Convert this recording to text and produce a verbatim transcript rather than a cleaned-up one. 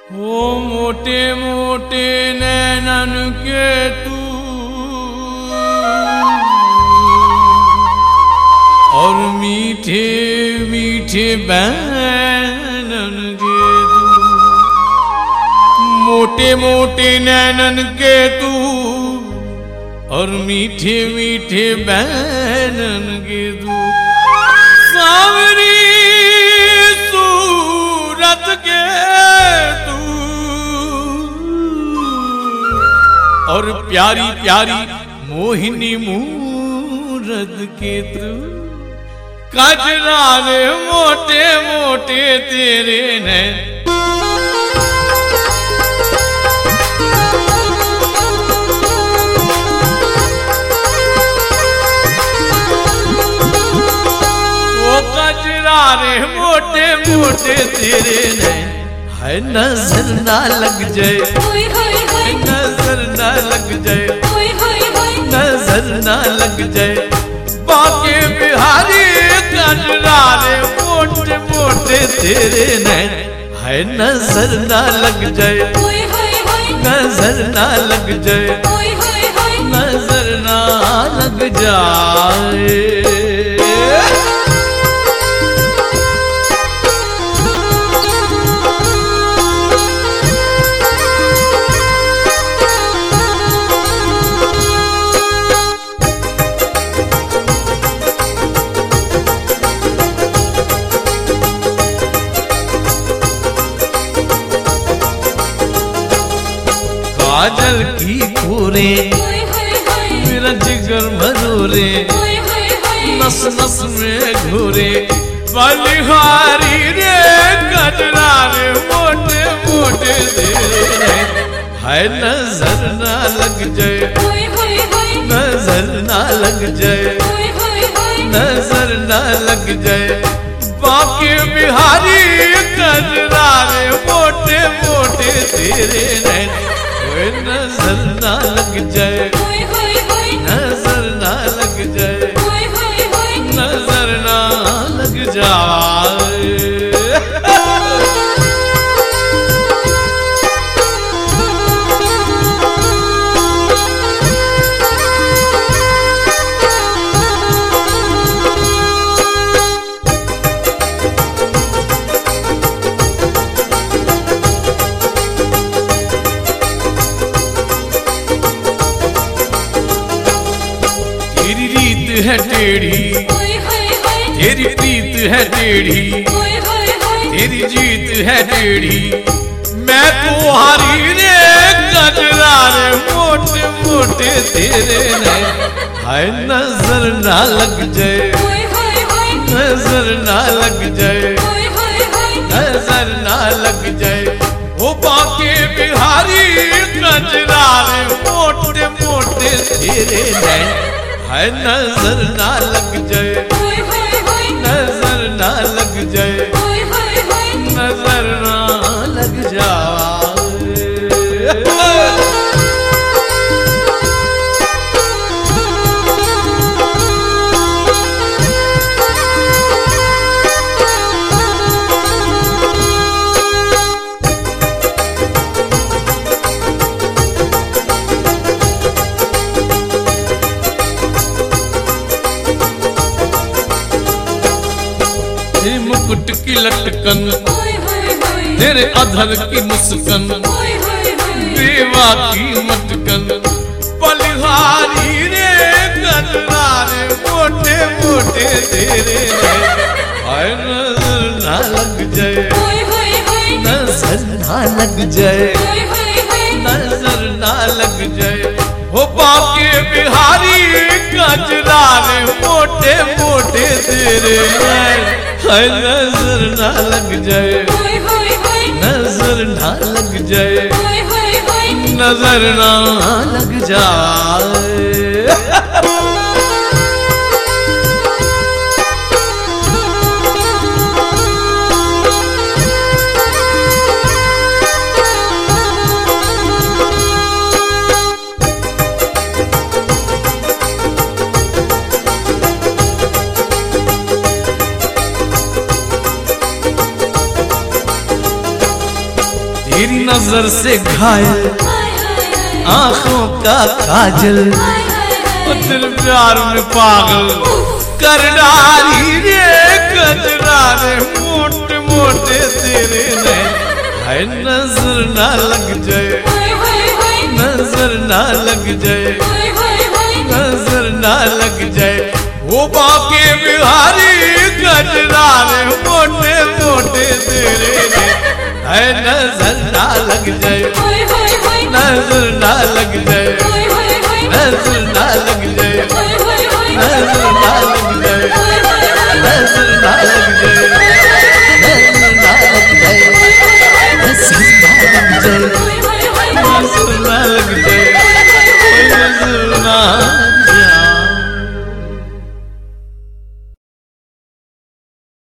ओ मोटे मोटे नैनन के तू और मीठे मीठे बैनन के तू, मोटे मोटे नैनन के तू और मीठे मीठे बैनन के तू, सांवरी सूरत के तू और प्यारी प्यारी मोहिनी मूरत के तू, कजरा रे मोटे मोटे तेरे नैन, कजरा रे मोटे मोटे तेरे नैन, है नजर ना लग जाए, नजर ना लग जाए, नजर ना लग जाए, बाके बिहारी कजरा रे मोटे मोटे तेरे नैन, है नजर ना लग जाए, नजर ना लग जाए, नजर ना लग जाए। काजल की कोरे मेरा जिगर भरोरे, नस नस में घोरे, बलिहारी रे कजरा रे मोटे मोटे तेरे, है नजर ना लग जाए, नजर ना लग जाए, नजर ना लग जाए, बाके बिहारी कजरा रे मोटे मोटे तेरे नैन, नजर ना लग जाए, नजर ना लग जाए, नजर ना लग जाए। है टेढ़ी तेरी प्रीत है टेढ़ी, तेरी जीत है टेढ़ी, मैं तो हारी रे कजरा रे मोटे मोटे तेरे नैन, है नजर ना लग जाए, नजर ना लग जाए, नजर ना लग जाए, वो बाके बिहारी कजरा रे मोटे मोटे तेरे नैन, है नजर ना लग जाए, नजर ना लग जाए, नजर ना लग जाए। तेरे मुकुट की लटकन, तेरे अधर की मुस्कान, देवा की मटकन, बलिहारी रे कजरा रे मोटे मोटे तेरे नैन, है नजर ना लग जाए, नजर ना लग जाए, नजर ना लग जाए, हो बाके बिहारी कजरा रे मोटे मोटे तेरे नैन, है नजर ना लग जाए, नजर ना लग जाए, नजर ना लग जाए। तेरी नजर से घायल आंखों का काजल, तेरे प्यार में पागल कर डाली रे कजरा रे, मोटे मोटे तेरे ने हाय नजर ना लग जाए, नजर ना लग जाए, नजर ना लग जाए। वो बाके बिहारी कजरा रे, मोटे मोटे तेरे ने हाय नजर ना लग जाए, नजर ना लग जाए, नजर ना लग जाए, नजर ना लग